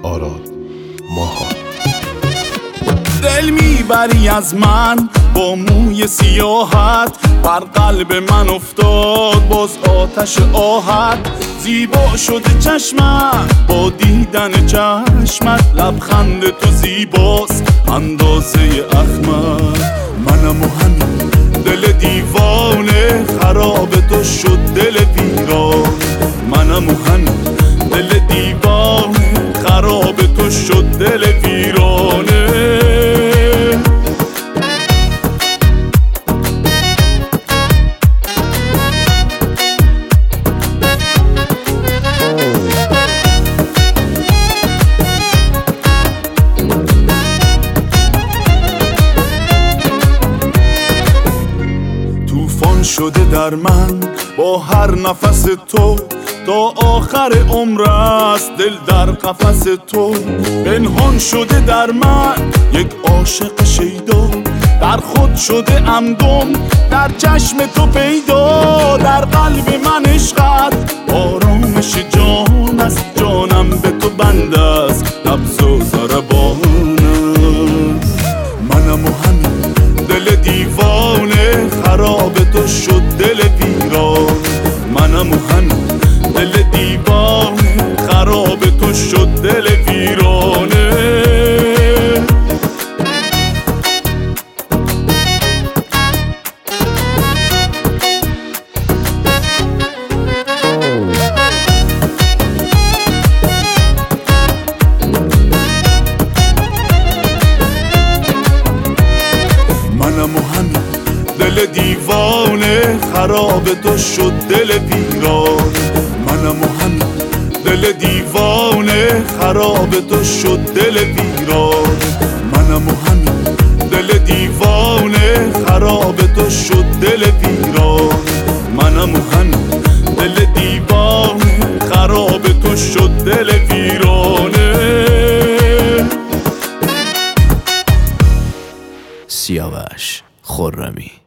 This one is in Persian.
آراد ماها. دل میبری از من با موی سیاحت، بر قلب من افتاد باز آتش آهت. زیبا شده چشمت با دیدن چشمت، لبخند تو زیباست اندازه احمد. منم و همین دل دیوانه، خراب تو شد دل ویران. منم و همین دل دیوانه، خراب تو شد دل ویرانه. طوفان شده در من با هر نفس تو، تا آخر عمر است دل در قفس تو. پنهان شده در من یک عاشق شیدا، در خود شده امدم در چشم تو پیدا. در قلب من عشقت آرامش جان است، جانم به تو بند است نبض و ضربان است. منم و همین دل دیوانه، خراب تو شد دل ویران. منم و همین دل دیوانه، خراب تو شد دل ویرانه. منم و همین دل دیوانه، خراب تو شد دل ویران. منم و همین دل دیوانه، خراب تو شد دل ویران. منم و همین دل دیوانه، خراب تو شد دل ویران. منم و همین دل دیوانه، خراب تو شد دل ویرانه. سیاوش خرمی.